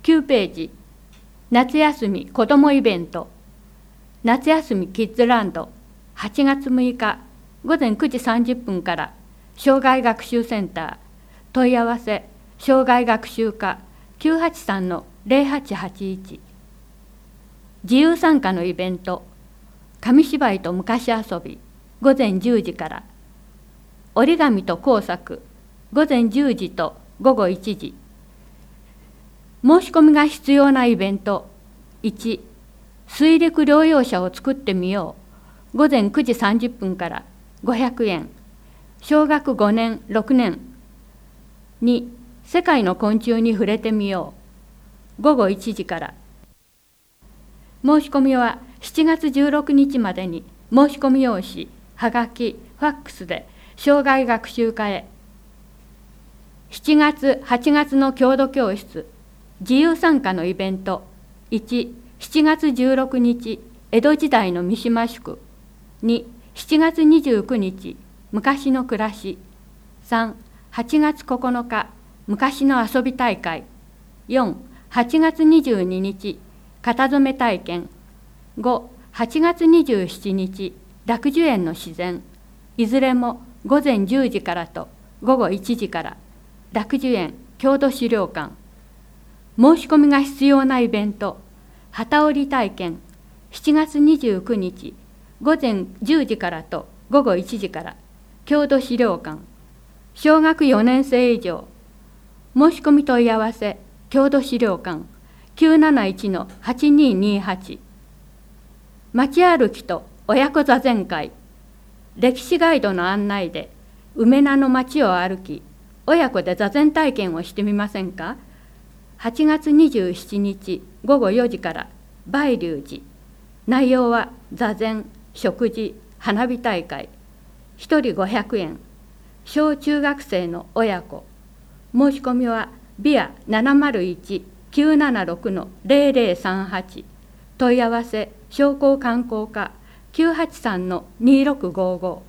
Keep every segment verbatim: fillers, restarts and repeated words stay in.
きゅうページ、夏休み子どもイベント、夏休みキッズランド、はちがつむいかごぜんくじさんじゅっぷんから障害学習センター、問い合わせ障害学習課 きゅうはちさんのぜろはちはちいち。自由参加のイベント、紙芝居と昔遊びごぜんじゅうじから、折り紙と工作ごぜんじゅうじとごごいちじ。申し込みが必要なイベント、いち、水陸両用車を作ってみようごぜんくじさんじゅっぷんからごひゃくえん、小学ごねんろくねん。に、世界の昆虫に触れてみようごごいちじから。申し込みはしちがつじゅうろくにちまでに申し込み用紙、はがき、ファックスで障害学習課へ。しちがつ、はちがつの郷土教室、自由参加のイベント、いち、しちがつじゅうろくにち、江戸時代の三島宿、に、しちがつにじゅうくにち、昔の暮らし、さん、はちがつここのか、昔の遊び大会、よん、はちがつにじゅうににち、型染め体験、ご、はちがつにじゅうしちにち、楽寿園の自然、いずれもごぜんじゅうじからとごごいちじから、楽寿園郷土資料館。申し込みが必要なイベント、機織り体験、しちがつにじゅうくにち、ごぜんじゅうじからとごごいちじから、郷土資料館。小学よねんせい以上、申し込み問い合わせ、郷土資料館、きゅうなないちのはちにーにーはち。街歩きと親子座禅会、歴史ガイドの案内で梅名の街を歩き、親子で座禅体験をしてみませんか。はちがつにじゅうしちにちごごよじから梅隆寺。内容は座禅、食事、花火大会。ひとりごひゃくえん。小中学生の親子。申し込みはビアななまるいち きゅうななろくのぜろぜろさんはち。問い合わせ商工観光課きゅうはちさんのにろくごご。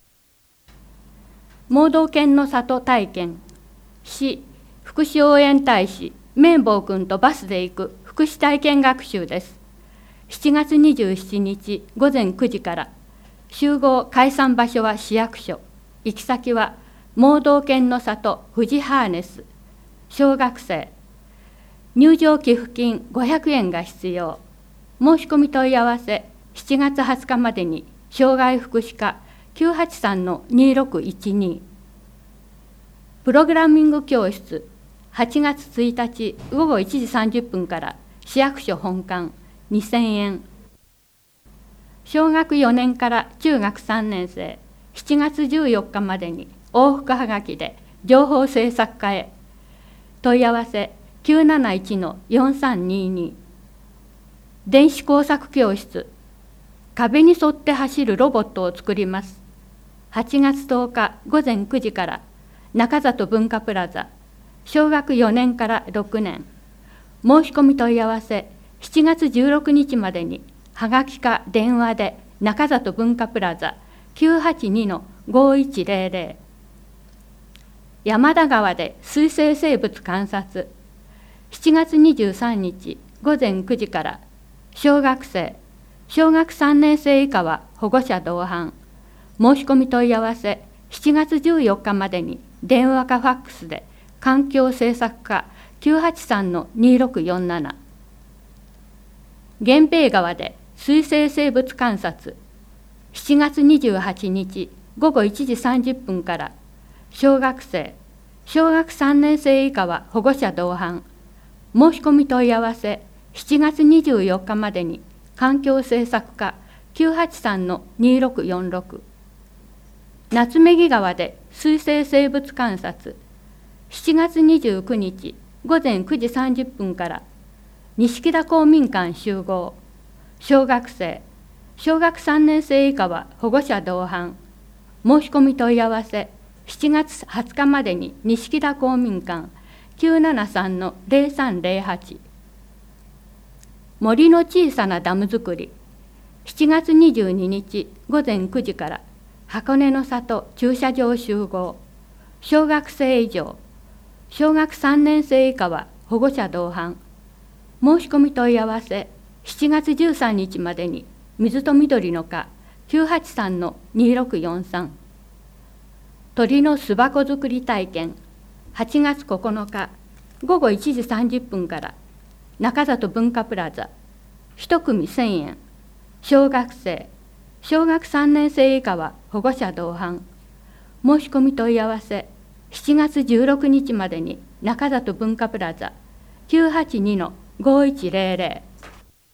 盲導犬の里体験。市福祉応援大使綿棒くんとバスで行く福祉体験学習です。しちがつにじゅうしちにちごぜんくじから。集合解散場所は市役所。行き先は盲導犬の里富士ハーネス。小学生。入場寄付金ごひゃくえんが必要。申し込み問い合わせしちがつはつかまでに障害福祉課きゅうはちさんのにろくいちに。プログラミング教室はちがつついたちごごいちじさんじゅっぷんから市役所本館にせんえん。小学よねんから中学さんねんせいしちがつじゅうよっかまでに往復はがきで情報制作課へ。問い合わせきゅうなないちのよんさんにーに。電子工作教室、壁に沿って走るロボットを作ります。はちがつとおかごぜんくじから中里文化プラザ、小学よねんからろくねん。申し込み問い合わせしちがつじゅうろくにちまでにはがきか電話で中里文化プラザ きゅうはちにのごいちぜろぜろ。山田川で水生生物観察、しちがつにじゅうさんにちごぜんくじから。小学生、小学さんねんせい以下は保護者同伴。申し込み問い合わせしちがつじゅうよっかまでに電話かファックスで環境政策課きゅうはちさんのにろくよんなな。源平川で水生生物観察、しちがつにじゅうはちにちごごいちじさんじゅっぷんから。小学生、小学さんねんせい以下は保護者同伴。申し込み問い合わせしちがつにじゅうよっかまでに環境政策課きゅうはちさんのにろくよんろく。夏目木川で水生生物観察、しちがつにじゅうくにちごぜんくじさんじゅっぷんから。錦田公民館集合。小学生、小学さんねんせい以下は保護者同伴。申し込み問い合わせしちがつはつかまでに錦田公民館きゅうななさんのぜろさんぜろはち。森の小さなダム作り、しちがつにじゅうににちごぜんくじから箱根の里駐車場集合。小学生以上、小学さんねんせい以下は保護者同伴。 申し込み問い合わせしちがつじゅうさんにちまでに水と緑の課 きゅうはちさんのにろくよんさん。鳥の巣箱作り体験はちがつここのかごごいちじさんじゅっぷんから中里文化プラザ一組せんえん。小学生小学さんねん生以下は保護者同伴。申し込み問い合わせしちがつじゅうろくにちまでに中里文化プラザ きゅうはちにのごいちぜろぜろ。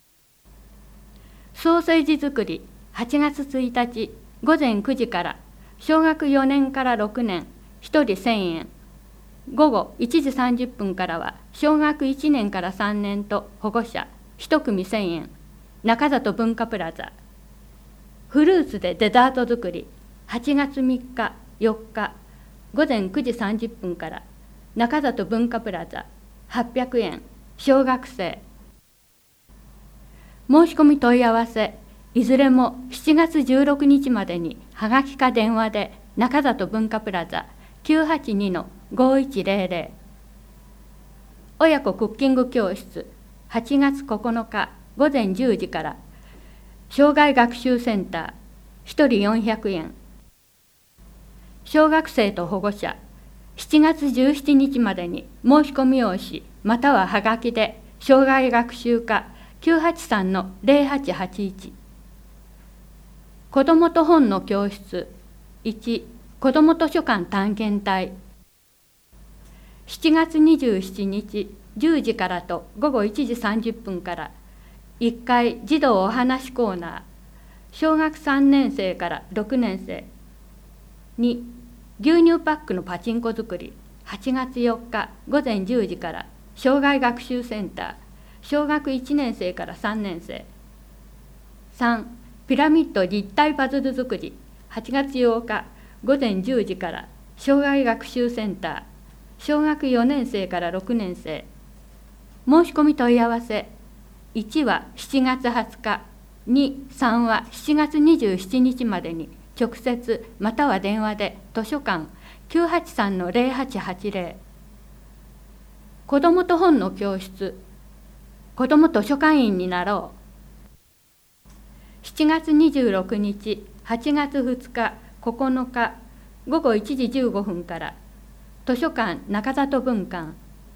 ソーセージ作りはちがつついたちごぜんくじから小学よねんからろくねんひとりせんえん。ごごいちじさんじゅっぷんからは小学いちねんからさんねんと保護者一組せんえん。中里文化プラザ。フルーツでデザート作りはちがつみっかよっかごぜんくじさんじゅっぷんから中里文化プラザはっぴゃくえん。小学生。申し込み問い合わせいずれもしちがつじゅうろくにちまでにはがきか電話で中里文化プラザ きゅうはちにのごいちぜろぜろ。親子クッキング教室はちがつここのかごぜんじゅうじから障害学習センターひとりよんひゃくえん。小学生と保護者しちがつじゅうしちにちまでに申し込み用紙またははがきで障害学習課 きゅうはちさんのぜろはちはちいち。子どもと本の教室いち子ども図書館探検隊しちがつにじゅうしちにちじゅうじからとごごいちじさんじゅっぷんからいっかい児童お話コーナー小学さんねんせいからろくねんせい。に牛乳パックのパチンコ作りはちがつよっかごぜんじゅうじから障害学習センター小学いちねんせいからさんねんせい。さんピラミッド立体パズル作りはちがつようかごぜんじゅうじから障害学習センター小学よねんせいからろくねんせい。申し込み問い合わせいちはしちがつはつかに、さんはしちがつにじゅうしちにちまでに直接または電話で図書館 きゅうはちさんのぜろはちはちぜろ。子どもと本の教室子ども図書館員になろうしちがつにじゅうろくにちはちがつふつかここのかごごいちじじゅうごふんから図書館中里文館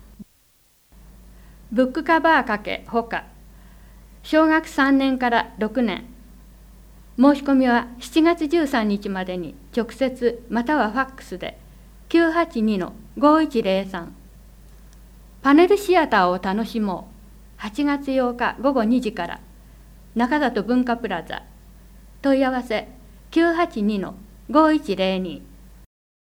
ブックカバーかけほか小学さんねんからろくねん。申し込みはしちがつじゅうさんにちまでに直接またはファックスで きゅうはちにのごいちぜろさん。パネルシアターを楽しもうはちがつようかごごにじから中里文化プラザ。問い合わせきゅうはちにのごいちぜろに。